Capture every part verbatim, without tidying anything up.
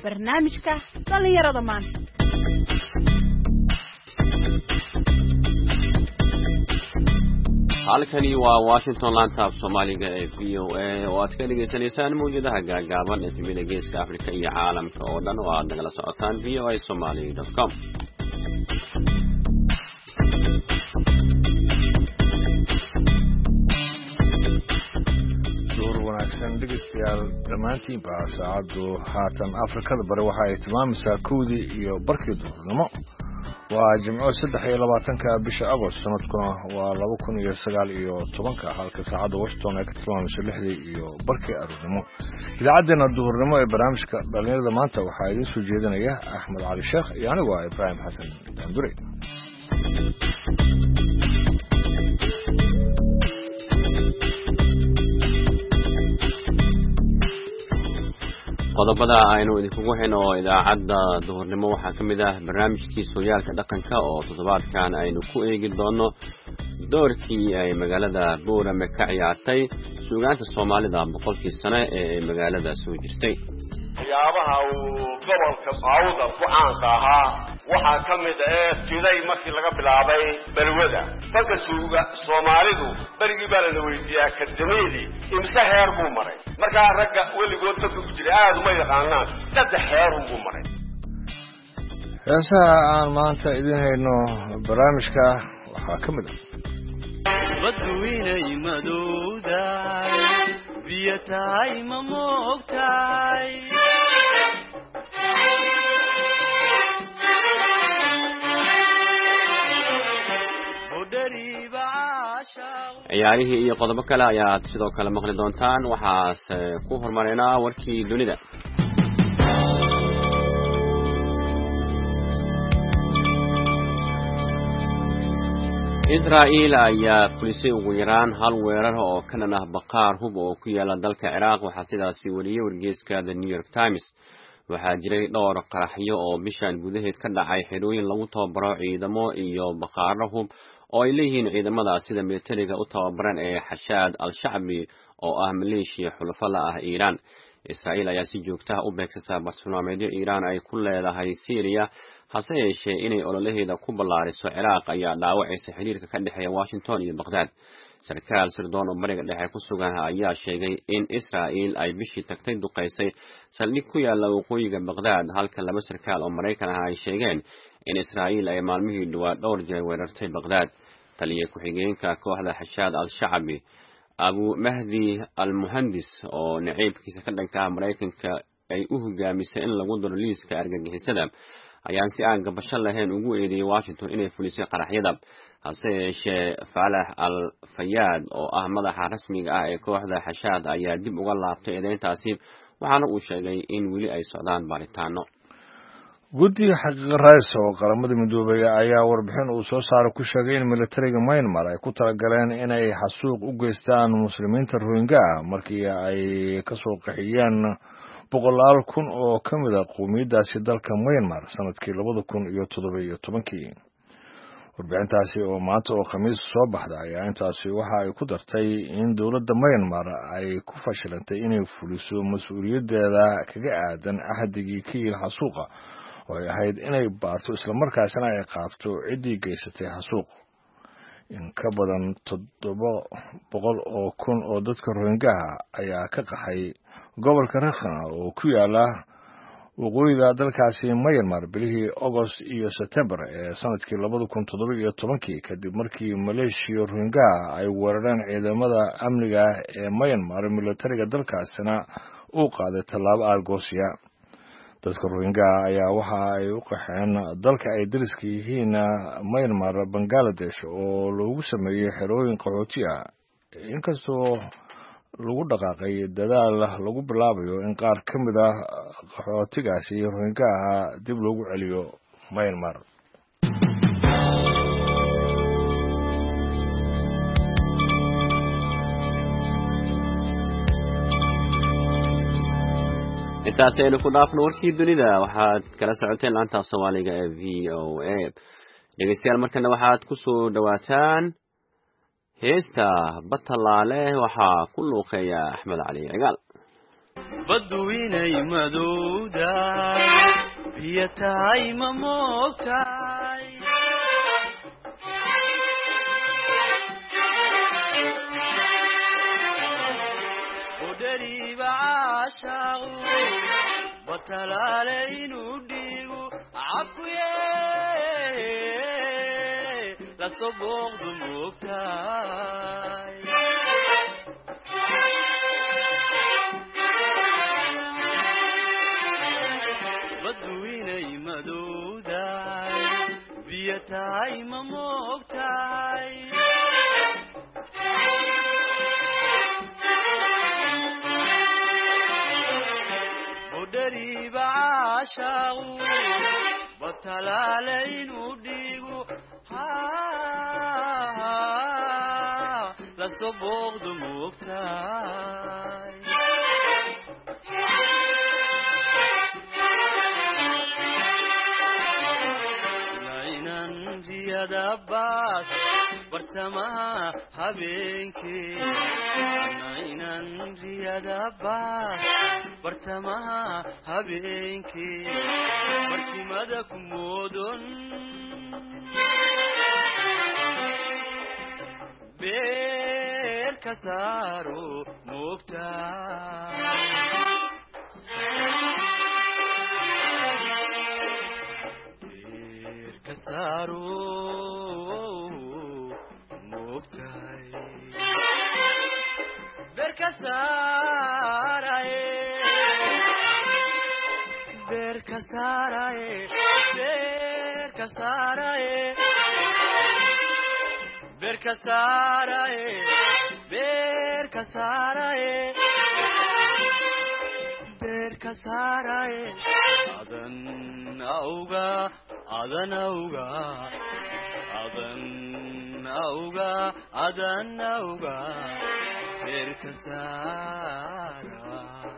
barnaamijka dhalinyarada maanta. halkani waa Washington laanta af Soomaaliga ee V O A oo aad ka dhageysanaysaan mowjadaha gaagaaban ee timida geeska Afrika iyo caalamka oo dhan oo aad nagala socotaan v o a somali dot com. wanaagsan dhegeystayaal dhammaantiin baa saacaddu haatan Afrikada bari waxa ay tilmaamaysaa kowdii iyo barkii duhurnimo. waa jimco saddex iyo labaatanka bisha Agost sanadkuna waa laba kun iyo sagaal iyo tobanka halka saacadda Washington ay ka tilmaamayso lixdii iyo barkii aroornimo. idaacaddeenna duhurnimo ee barnaamijka dhalinyarada maanta waxaa idiin soo jeedinaya Axmed Cali Sheekh iyo anigu ah Ibrahim Xasan Daandure. qodobada aynu idinku hayno idaacadda duhurnimo waxaa ka mid ah barnaamijkii sooyaalka dhaqanka oo toddobaadkan aynu ku eegi doono doorkii ay magaalada Boorame ka ciyaartay suugaanta Soomaalida boqolkii sano ee magaalada soo jirtay. waxyaabaha uu gobolka Awda ku caanka ahaa waxaa ka mid ah jiray markii laga bilaabay balwada dadka suuga Soomaalidu barigii baa la weydiiyay akademiyadii imsa heer buu maray marka ragga weligood dadku ku jiray aad uma yaqaanaan saddex heer buu maray. heesaha aan maanta idin hayno barnaamijka waxaa ka mid ah badweynay madowdaay biyataay ma moogtaay ciyaarihii iyo qodobo kale ayaad sidoo kale maqli doontaan. waxaase ku hormareynaa warkii dunida. Israa'iil ayaa fulisay ugu yaraan hal weerar oo ka dhan ah baqaar hub oo ku yaala dalka Ciraaq. waxaa sidaasi wariyay wargeyska The New York Times. waxaa jiray dhowr qaraxyo oo bishan gudaheed ka dhacay xerooyin lagu tababaro ciidamo iyo baqaaro hub oo ay leeyihiin ciidamada sida militariga u tababaran ee Xashaad al-Shacbi oo ah maleeshiya xulafo la ah Iiraan. Israa'iil ayaa si joogto ah u beegsata bartilmaameedyo Iiraan ay ku leedahay Syria, hase yeeshee inay ololaheeda ku ballaariso Ciraaq ayaa dhaawacaysa xiriirka ka dhexeeya Washington iyo Baghdad. sarkaal sirdoon oo bariga dhexe ku sugan ayaa sheegay in Israa'iil ay bishii tagtay duqeysay saldhig ku yaala waqooyiga Baghdad, halka laba sarkaal oo Mareykan ah ay sheegeen in Israa'iil ay maalmihii dhawaa dhowr jeer weerartay Baghdad. taliye ku-xigeenka kooxda Xashaad al-Shacbi Abu Mahdi al-Muhandis oo naciibkiisa ka dhanka Mareykanka ay u hogaamisay in lagu daro liiska argagixisada ayaan si aan gabasho lahayn ugu eedeeyay Washington inay fulisay qaraxyada. hase yeeshee Faalax al-Fayaad oo ah madaxa rasmiga ah ee kooxda Xashaad ayaa dib uga laabtay eedeyntaasi, waxaana uu sheegay in weli ay socdaan baaritaano. guddiga xaqiiqa rays oo qaramada midoobay ayaa warbixin uu soo saaray ku sheegay in militariga Myanmar ay ku talagaleen inay xasuuq u geystaan muslimiinta Rohingya markii ay ka soo qaxiyeen boqolaal kun oo ka mid ah qowmiyadaasi dalka Myanmar sanadkii labada kun iyo toddoba iyo tobankii. warbixintaasi oo maanta oo Khamiis soo baxday ayaa intaasi waxa ay ku dartay in dowladda Myanmar ay ku fashilantay inay fuliso mas'uuliyadeeda kaga aadan ahdigii kiil xasuuqa oo ay ahayd inay baarto isla markaasna ay qaabto ciddii geysatay xasuuq. in ka badan toddoba boqol oo kun oo dadka Rohingya ayaa ka qaxay gobolka Rakhine oo ku yaala waqooyiga dalkaasi Myanmar bilihii August iyo September ee sanadkii labada kun toddoba iyo tobankii kadib markii maleeshiya Rohingya ay weerareen ciidamada amniga ee Myanmar. militariga dalkaasina uu qaaday tallaabo argosiya. dadka Rohingya ayaa waxa ay u qaxeen dalka ay dariska yihiin Myanmar, Bangladesh oo lagu sameeyay xerooyin qaxooti ah, inkastoo lagu dhaqaaqay dadaal lagu bilaabayo in qaar ka mid ah qaxootigaasi Rohingya dib loogu celiyo Myanmar. intaas aynu ku dhaafno warkii dunida. waxaad kala socoteen laanta Soomaaliga ee V O A. dhegeystayaal markana waxaad ku soo dhawaataan heesta Batalaale waxaa ku luuqeeya Axmed Cali Cigaal. baddu inay madowdahay biyo tahay ma moogtahay udhariiba caashaaqu batalaale inuu dhiigu cakuye lasoo booqdu moogtahay baddu inay madowdahay biyo tahay ma moogtahay udhariiba caashaaqu batalaale inuu dhiigu lasoo booqdu moogtahay nainan riyadabaad bartamaha habeenkii nainan riyadabaad bartamaha habeenkii barkimada ku moodon beer ka saaro moogtahay beer ka saaro moogtahay beer ka saaraye beer ka saaraye beer ka saaraye beer ka saaraye beer ka saaraye beer ka saaraye adan auga adan auga adan auga adan auga beer ka saara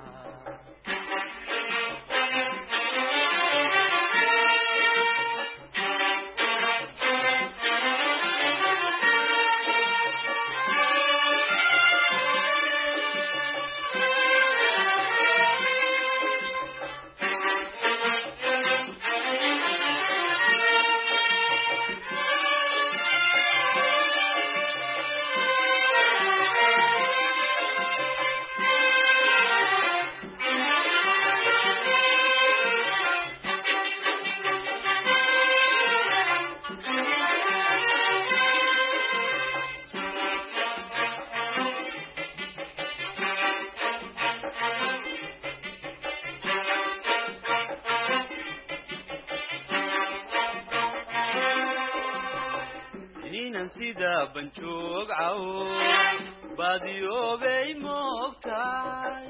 inan sida banjoog caw baadiyoobay moogtahay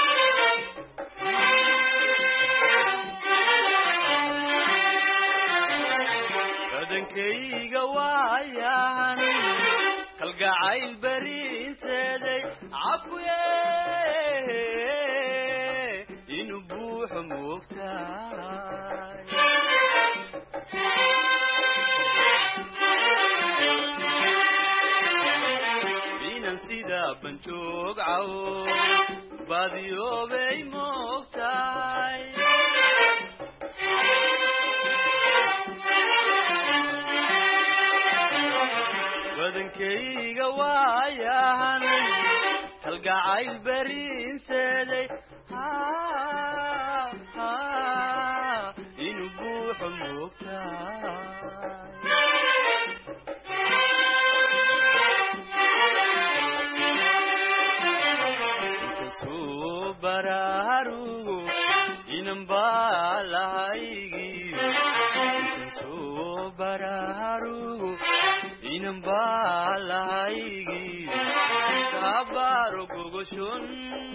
badankayga waayan kalgacayl bariinseeday cakuye inuu buuxo moogtahay sida banjoog caw baadiyoobay moogtahay badankayga waayan kalgacayl bariinseeday inuu buuxo moogtahay bararugo inan balahaygiyo intan soo bararugo inan balahaygiyo kabaro gogoshon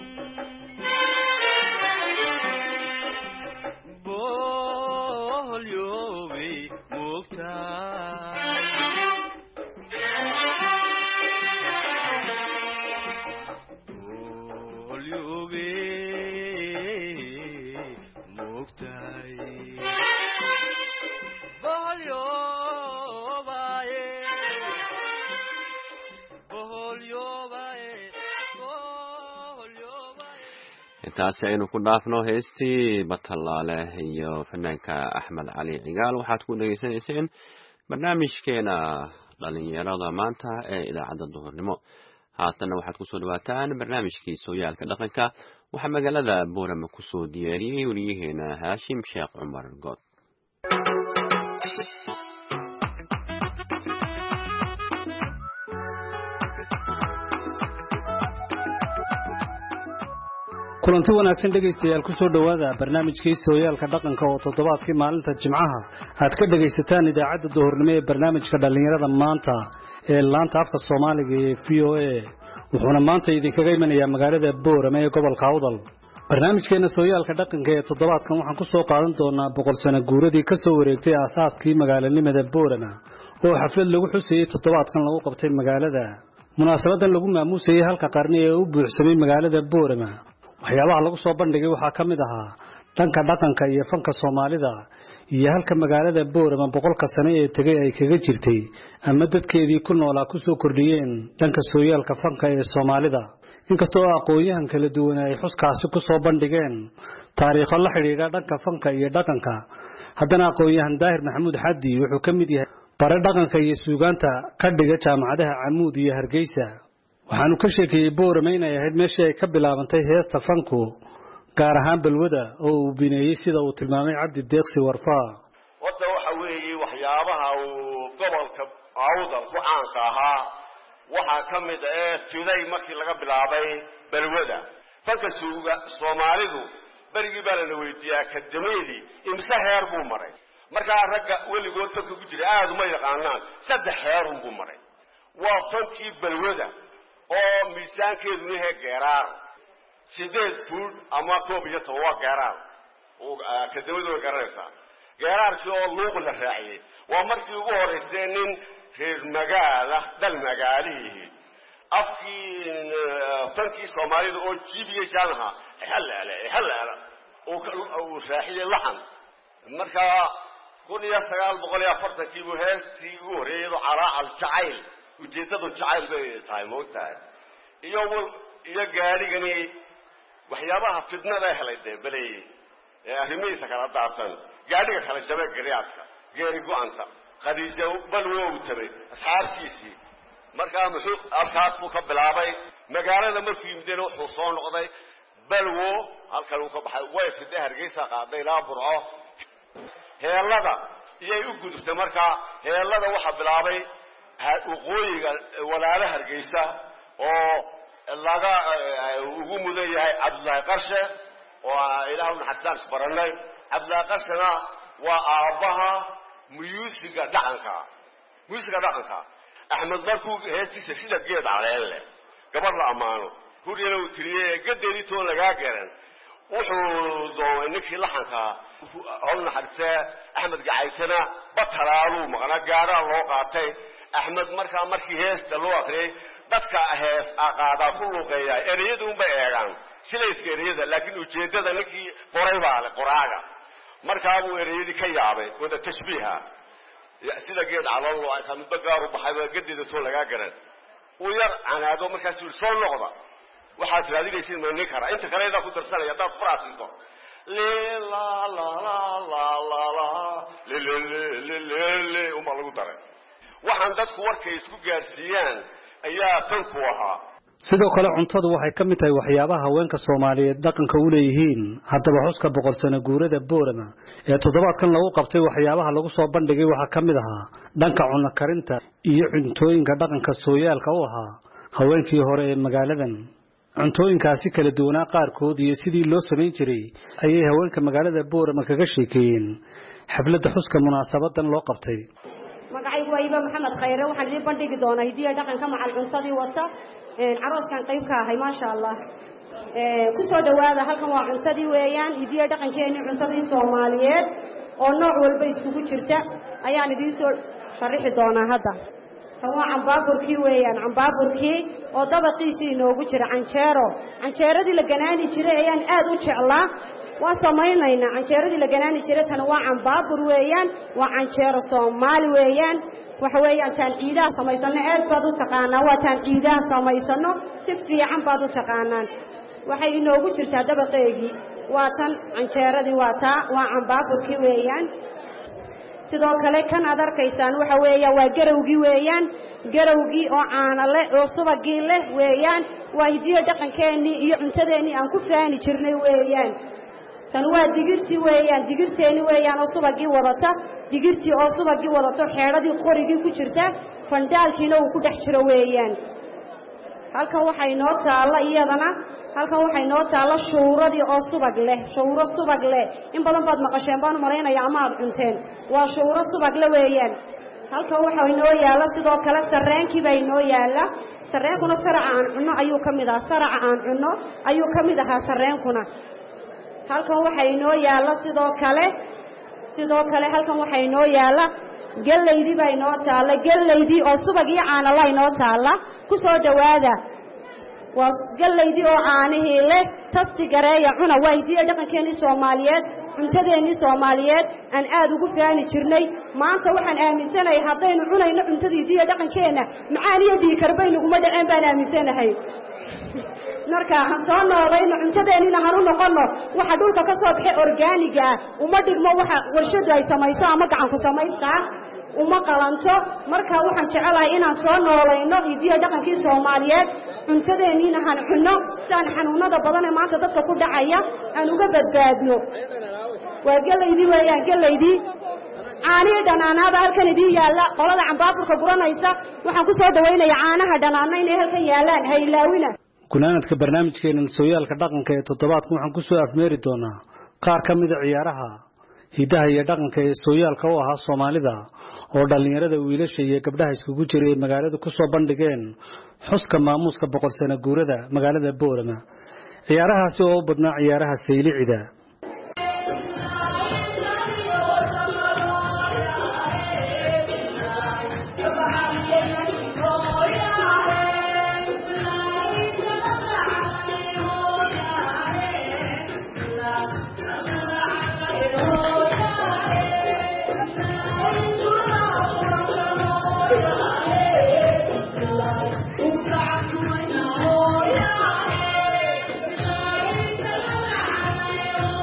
bolyobe moogtahay bolyobe moogtahay bolyobaye bolyobaye bolyobaye intaasi aynu ku dhaafno heestii Batalaale iyo fanaanka Axmed Cali Cigaal waxaad ku dhageysanayseen barnaamijkeena dhalinyarada maanta ee idaacadda duhurnimo. haatan waxaad ku soo dhawaataan barnaamijkii sooyaalka dhaqanka waxa magaalada Boorama ku soo diyaariyay wariyaheena Haashim Sheekh Cumar Good. kulanti wanaagsan dhageystayaal ku soo dhawaada barnaamijkii sooyaalka dhaqanka oo toddobaadkii maalinta Jimcaha aad ka dhageysataan idaacadda duhurnimo ee barnaamijka dhalinyarada maanta ee laanta afka Soomaaliga ee V O A wuxuuna maanta idinkaga imanayaa magaalada Boorama ee gobolka Awdal. barnaamijkeena sooyaalka dhaqanka ee toddobaadkan waxaan ku soo qaadan doonaa boqol sano guuradii ka soo wareegtay aasaaskii magaalanimada Boorama oo xaflad lagu xuseeyay toddobaadkan lagu qabtay magaalada. munaasabadan lagu maamuusay halka qarni ee u buuxsamay magaalada Boorama. waxyaabaha lagu soo bandhigay waxaa ka mid ahaa dhanka dhaqanka iyo fanka Soomaalida iyo halka magaalada Boorama boqolka sano ee tagay ay kaga jirtay ama dadkeedii ku noolaa ku soo kordhiyeen dhanka sooyaalka fanka ee Soomaalida. inkastoo aqoonyahan kala duwan ay xuskaasi ku soo bandhigeen taariikho la xiriira dhanka fanka iyo dhaqanka, haddana aqoonyahan Daahir Maxamuud Xaddi wuxuu ka mid yahay bare dhaqanka iyo suugaanta ka dhiga jaamacadaha Camuud iyo Hargeysa. waxaanu ka sheekeeyay Boorama inay ahayd meeshii ay ka bilaabantay heesta fanku gaar ahaan balwada oo uu bineeyay sida uu tilmaamay Cabdi Deeqsi Warfaa. wada waxa weeye waxyaabaha uu gobolka Awdal ku caanka ahaa waxaa ka mid ah tiday markii laga bilaabay balwada. fanka suuga Soomaalidu barigii baa la weydiiyay akademiyadii imsa heer buu maray. markaa ragga weligood fanka ku jiray aad uma yaqaanaan saddex heer buu maray. waa fankii balwada oo miisaankeedu yahay geeraar sideed fuud ama koob iyo toban waa geeraar oo akademiyadu way garanaysaa. geeraarkii oo luuq la raaciyay waa markii ugu horeysay nin reer magaala dal magaalihii afkii fankii Soomaalida oo jibiye jaanaha halaala halaala oo uu raaciyay laxan. markaa kun iyo sagaal boqol iyo afartan kii buu heestii ugu horeeyay calaa al-jacayl ujeedadu jacayl bay tahay moogtahay iyo iyo gaaligani waxyaabaha fidnada helay deebalay ee arrimihiisa kala daadsan gaaliga kala jabay gariyaadka geeri go'anta khadiija balwo u tabay asxaabtiisii. markaa muxuu arkaas ku ka bilaabay magaalada markii midna wuxuu soo noqday balwo halkan uu ka baxay way fiday Hargeysa qaaday ilaa Burco. heelada iyay u gudubtay. markaa heelada waxa bilaabay waqooyiga walaala Hargeysa oo laga ugu mudan yahay Cabdullaahi Qarshe oo ilaahu naxariis baranay. Cabdullaahi Qarshena waa aabaha muyuusiga dhaqanka muyuusiga dhaqanka Axmed markuu heesiisa sida geed caleele gabar la amaano kuriyana uu tiriyay gadeedii toon laga garan wuxuu doonay ninkii laxanka oo naxariis Axmed Gacaytana batalaalu maqna gaara loo qaatay. Axmed markaa markii heesta loo akhriyay dadka hees aqaada ku luqeeyay ereyadu un bay eegaan silayska ereyada laakiin ujeedada ninkii qoray baa le qoraaga. markaa uu ereyadii ka yaabay wada tashbiiha sida geed calool loo ay kan bagaar u baxay gadeeda soo laga garan uu yar anaado markaas uu soo noqda waxaad raadinaysiin ma nin kara inta kale ida ku darsanaya dad faraasiso la la la la la la la la uma lagu daray. waxaan dadku warkay isku gaarsiiyaan ayaa fanku ahaa. sidoo kale cuntadu waxay ka mid tahay waxyaabaha haweenka Soomaaliyeed dhaqanka u leeyihiin. haddaba xuska boqol sano guurada Boorama ee toddobaadkan lagu qabtay waxyaabaha lagu soo bandhigay waxaa ka mid ahaa dhanka cunno karinta iyo cuntooyinka dhaqanka sooyaalka u ahaa haweenkii hore ee magaaladan. cuntooyinkaasi kala duwanaa qaarkood iyo sidii loo sameyn jiray ayay haweenka magaalada Boorama kaga sheekeeyeen xafladda xuska munaasabadan loo qabtay. magacaygu waa Iba Maxamed Khayre waxaan idin bandhigi doonaa hidiyo dhaqanka macal cuntadii wata carooskan qayb ka ahay maasha Allah. ku soo dhawaada halkan waa cuntadii weeyaan hidiyo dhaqankeena cuntadii Soomaaliyeed oo nooc walba isugu jirta ayaan idin soo sharixi doonaa hadda. waa cambaarkii weeyaan cambaarkii oo dabaqiisii inoogu jira canjeero canjeeradii la ganaani jiray ayaan aad u jeclaa waa sameeynaynaa canjeeradii la ganaani jiray tan waa cambaar weeyaan waa canjeero Soomaali weeyaan waxa weeyaan taan ciidaha samaysano aad baad u taqaanaa waa taan ciidaha samaysano si fiican baad u taqaanaan waxay inoogu jirtaa dabaqeegii waa tan canjeeradii waa taa waa cambaafurkii weeyaan sidoo kale kan aad arkaysaan waxa weeya waa garawgii weeyaan garawgii oo caana leh oo subagii leh weeyaan waa hidiyo dhaqankeennii iyo cuntadeennii aan ku faani jirnay weeyaan tan waa digirtii weeyaan digirteennii weeyaan oo subagii wadata digirtii oo subagii wadato xeedhadii qorigii ku jirta fandaalkiina uu ku dhex jiro weeyaan halkan waxay noo taalla iyadana halkan waxay noo taalla shuuradii oo subag leh shuuro subag leh in badan baad maqasheen baan maraynaya ama aad cunteen waa shuuro subag leh weeyaan halkan waxa inoo yaalla sidoo kale sarreenkii baa inoo yaalla sarreenkuna saraca aan cunno ayuu ka mid ahaa saraca aan cunno ayuu ka mid ahaa sarreenkuna halkan waxa inoo yaalla sidoo kale sidoo kale halkan waxa inoo yaalla gelaydii baa inoo taalla gelaydii oo subag iyo caana la inoo taalla ku soo dhawaada waa gelaydii oo caanihii leh tasti gareeya cuna waa hidiyo dhaqankeennii Soomaaliyeed cuntadeennii Soomaaliyeed aan aad ugu faani jirnay maanta waxaan aaminsanahay haddaynu cunayno cuntadii hidiyo dhaqankeena macaan iyo dhiikar bay naguma dhaceen baan aaminsanahay marka aan soo noodayno cuntadeennina hanu noqono waxa dhulka ka soo baxay organiga ah uma dhigmo waxa warshadu ay samayso ama gacan ku samaystaa uma qalanto marka waxaan jecelahay inaan soo noolayno hidiyo dhaqankii Soomaaliyeed cuntadeennina han cunno saan xanuunada badan ee maanta dadka ku dhacaya aan uga badbaadno waa gelaydii weeyaan gelaydii caanihi dhanaanaada halkan idin yaalla qolada cambaafurka guranaysa waxaan ku soo dhawaynayaa caanaha dhanaana inay halkan yaallaan haylaawina gunaanadka barnaamijkeena sooyaalka dhaqanka ee toddobaadkan waxaan ku soo afmeeri doonaa qaar ka mid ah ciyaaraha hidaha iyo dhaqanka ee sooyaalka u ahaa Soomaalida oo dhalinyarada wiilasha iyo gabdhaha iskugu jiray magaalada ku soo bandhigeen xuska maamuuska boqol sano guurada magaalada Boorama ciyaarahaasi oo badnaa ciyaaraha saylicida Oh,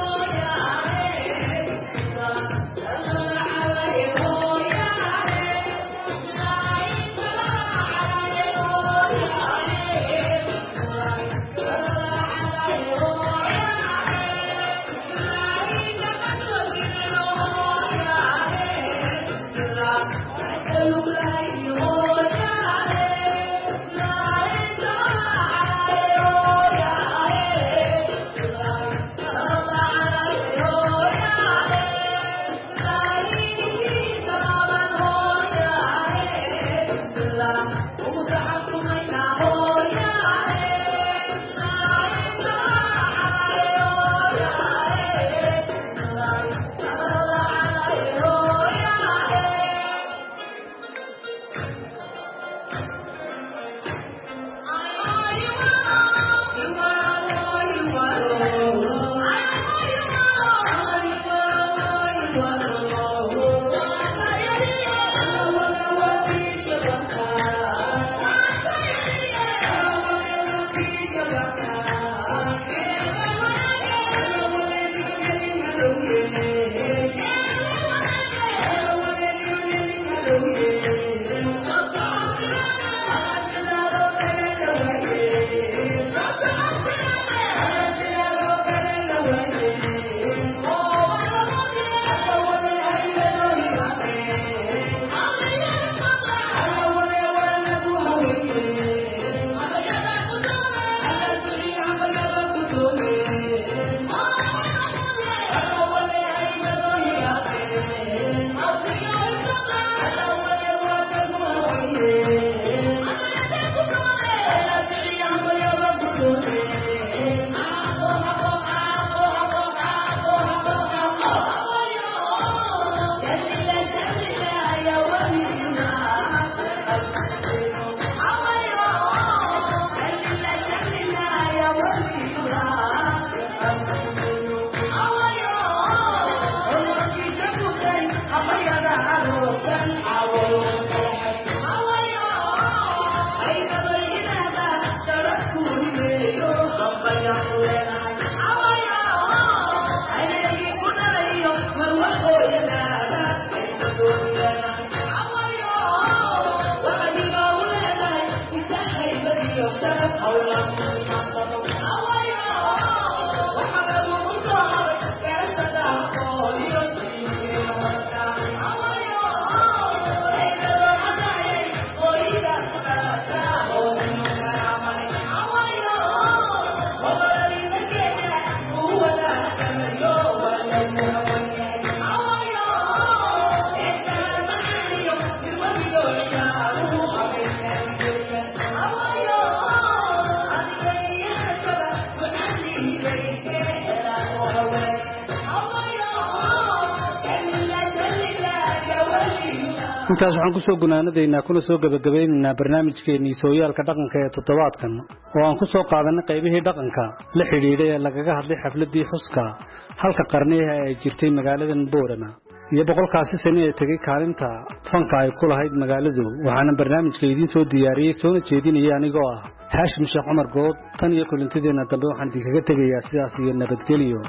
intaas waxaan ku soo gunaanadaynaa kuna soo gabagabaynaynaa barnaamijkeennii sooyaalka dhaqanka ee toddobaadkan oo aan ku soo qaadanay qaybihii dhaqanka la xidhiidhay ee lagaga hadlay xafladdii xuska halka qarniyaha ay jirtay magaaladan boorama iyo boqolkaasi sano ee tegey kaalinta fanka ay ku lahayd magaaladu waxaana barnaamijka idiin soo diyaariyey soona jeedinaya anigoo ah haashim sheekh cumar good tan iyo kulantideenna dambe waxaan idinkaga tegayaa sidaas iyo nabadgelyo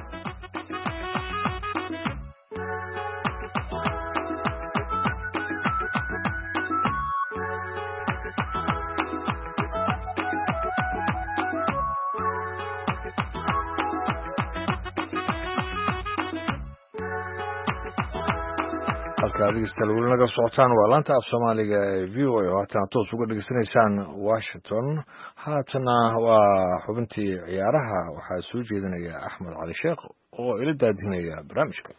dhegeystayaal weli naga socotaan waa laanta af soomaaliga ee v o a oo haatana toos uga dhegeysanaysaan washington haatana waa xubintii ciyaaraha waxaa soo jeedinaya axmed cali sheekh oo ila daadinaya barnaamijka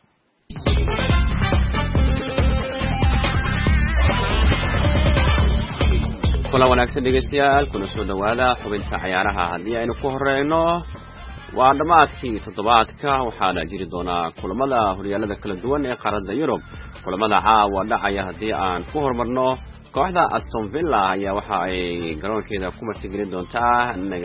kula wanaagsan dhegeystayaal kuna soo dhawaada xubinta ciyaaraha haddii aynu ku horeyno waa dhammaadkii toddobaadka waxaana jiri doonaa kulamada horyaalada kala duwan ee qaaradda Yurub kulamada caawa dhacaya haddii aan ku hormarno kooxda Aston Villa ayaa waxa ay garoonkeeda ku martigelin doontaa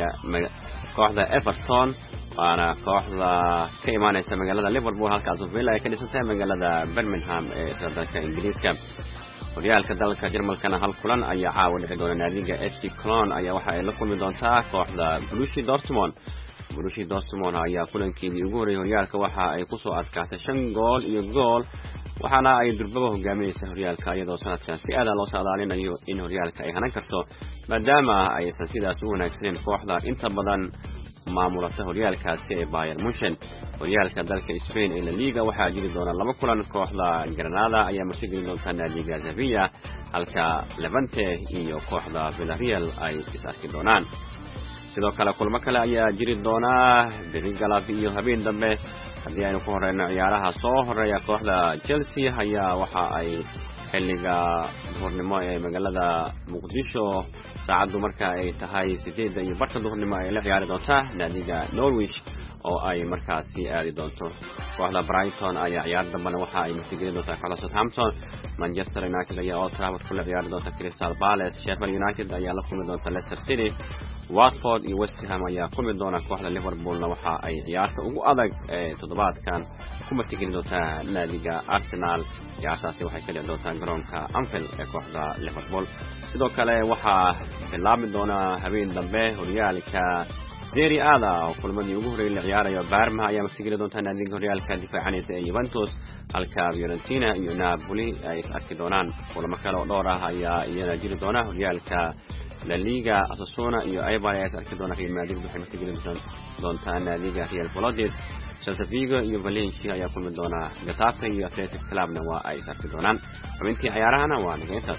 kooxda Everton waana kooxda ka imaanaysa magaalada Liverpool halka Aston Villa ay ka dhisan tahay magaalada Birmingham ee dalka Ingiriiska horyaalka dalka Jarmalkana hal kulan ayaa caawa dhici doona naadiga F C Cologne ayaa waxa ay la kulmi doontaa kooxda Borussia Dortmund Borussia Dortmund ayaa kulankeedii ugu horeeyay horyaalka waxa ay ku soo adkaatay shan gool iyo gool waxaana ay durbaba hogaaminaysaa horyaalka iyadoo sanadkan si aad loo saadaalinayo in horyaalka ay hanan karto maadaama aysan sidaas u wanaagsaneyn kooxda inta badan maamulata horyaalkaasi ee Bayern Munchen horyaalka dalka Spain ee La Liga waxaa jiri doona laba kulan kooxda Granada ayaa martigelin doonta naadiga Sevilla halka Levante iyo kooxda Villarreal ay is arki doonaan sidoo kale kulmo kale ayaa jiri doona Berigalab iyo habeen dambe haddii aynu ku horeyno ciyaaraha soo horeeya kooxda Chelsea ayaa waxa ay xilliga duhurnimo ee magaalada Muqdisho saacadu marka ay tahay sideed iyo barka duhurnimo ay la ciyaari doontaa naadiga Norwich oo ay markaasi aadi doonto kooxda Brighton ayaa ciyaar dambana waxa ay martigelin doontaa kooxda Southampton Manchester United ayaa Old Trafford kula ciyaari doonta Crystal Palace Sheffield United ayaa la kulmi doonta Leicester City Watford iyo West Ham ayaa kulmi doona kooxda Liverpoolna waxa ay ciyaarta ugu adag ee toddobaadkan ku martigelin doonta naadiga Arsenal ciyaartaasi waxay ka dhici doontaa garoonka Anfield ee kooxda Liverpool sidoo kale waxaa bilaabi doona habeen dambe horyaalka Serie A oo kulmadii ugu horeeyay la ciyaarayo Parma ayaa martigelin doonta naadiga horyaalka difaacanaysa ee Juventus halka Fiorentina iyo Napoli ay is arki doonaan kulamo kale oo dhowr ah ayaa iyana jiri doona horyaalka La Liga Osasuna iyo Eibar ay is arki doonaan Real Madrid waxay martigelin doonta naadiga Real Valladolid Celta Vigo iyo Valencia ayaa kulmi doona Getafe iyo Athletic Clubna waa ay is arki doonaan xubintii ciyaarahana waa naga intaas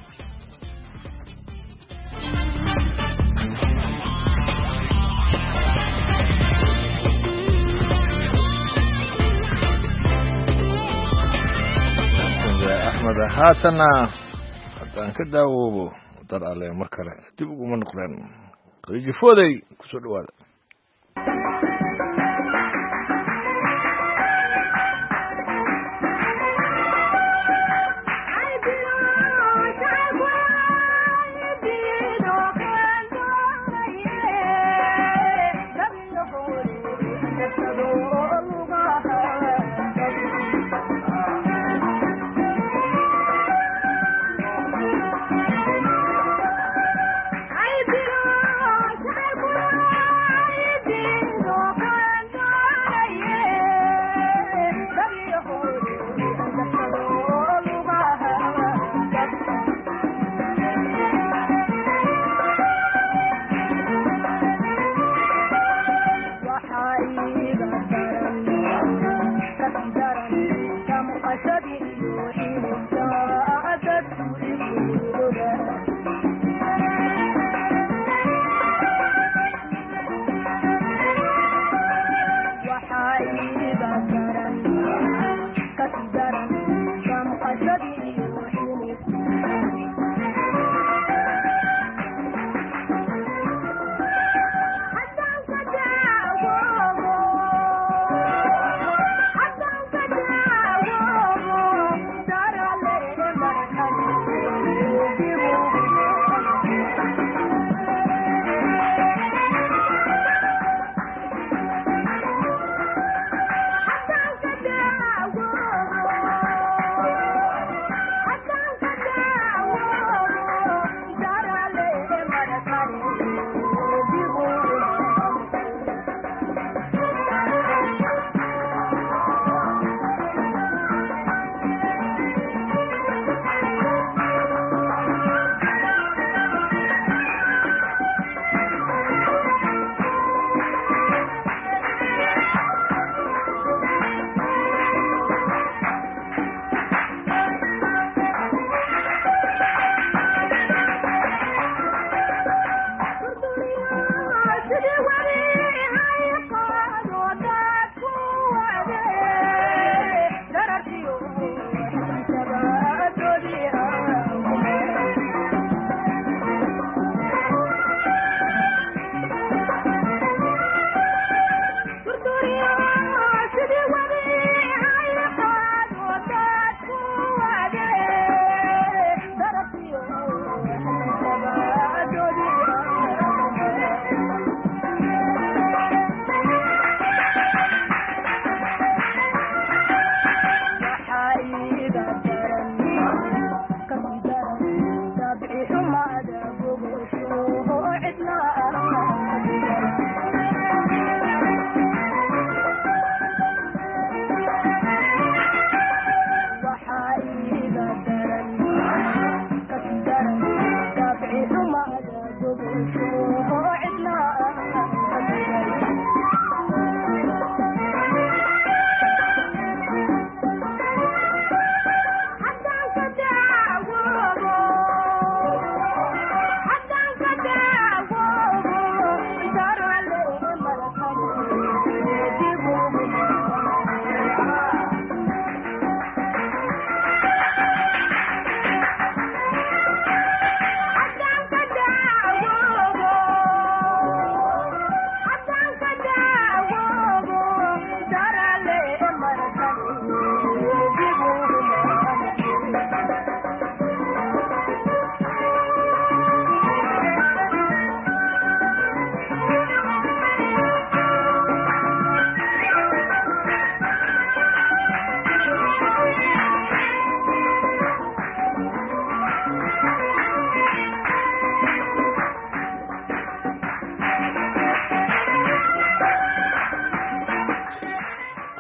Ahmed haatana haddaan ka daawoobo dar alle mar kale dib uguma noqdeen qadiifooday ku soo dhawaada I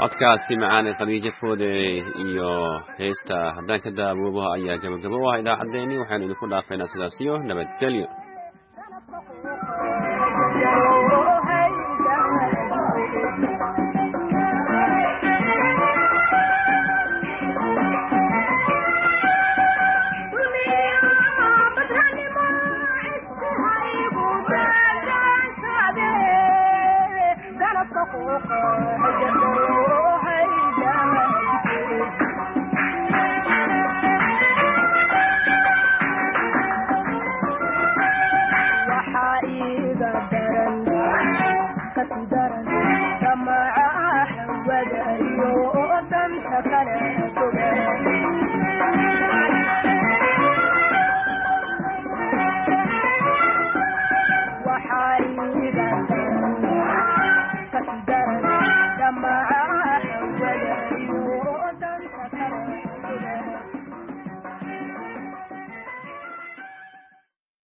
codkaasi macaan ee Khadiija Foode iyo heesta haddaan ka daawoobaha ayaa gabagabo ah idaacadeeni waxaanu idinku dhaafaynaa sidaas iyo nabadgelyo Oh,